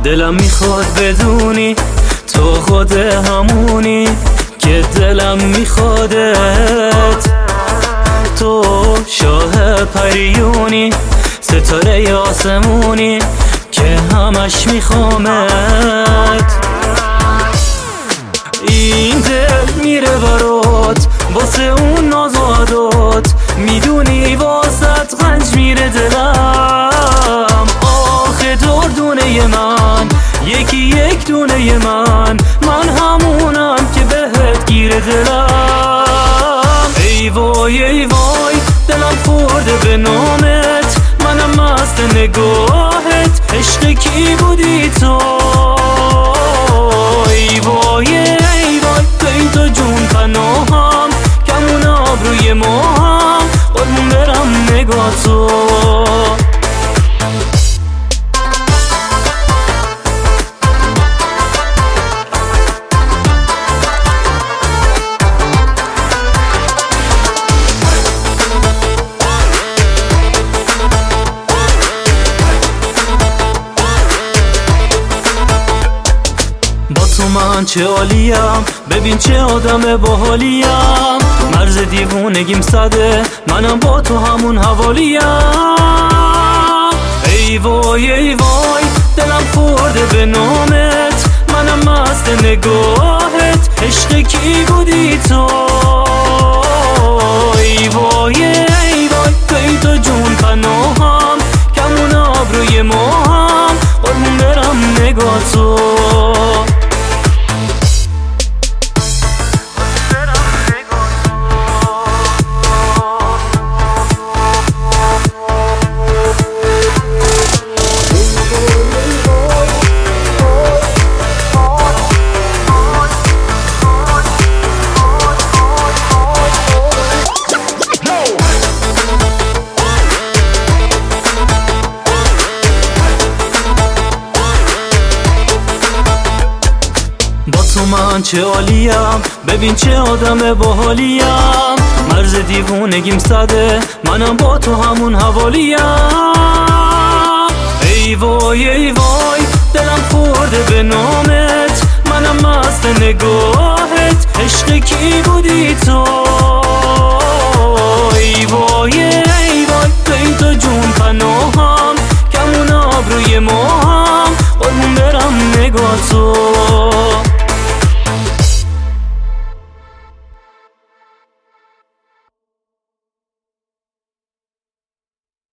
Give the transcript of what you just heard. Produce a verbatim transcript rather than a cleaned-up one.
دلم میخواد بدونی تو خود همونی که دلم میخوادت. تو شاه پریونی، ستاره آسمونی که همش میخوامت. این دل میره برات واسه اون ناز و عدات، میدونی واسط رنج میره دلم. آخه دردونه من یکی یک دونه من، من همونم که بهت گیره دلم. ای وای ای وای دلم خورده به نامت، منم مست نگاهت، عشق کی بودی تو؟ ای وای ای وای توی تو جون پناهم، کمون آبروی ما هم قربون برم نگاه تو. تو من چه عالیم، ببین چه آدم باحالیم. مرز دیوونگیم صده، منم با تو همون حوالیم. ای وای ای وای دلم خورده به نامت، منم مست نگاهت، عشق کی بودی تو؟ ای وای ای وای توی تو جون پناهم، کمون آبروی ما هم قربون برم نگاه تو. تو من چه عالیم، ببین چه آدم باحالیم. مرز دیوونگیم صده، منم با تو همون حوالیم. ای وای ای وای دلم خورده به نامت، منم مست نگاهت، عشق کی بودی تو؟ ای وای ای وای توی تو جون پناهم، کمون آبروی ما هم قربون برم نگاه تو.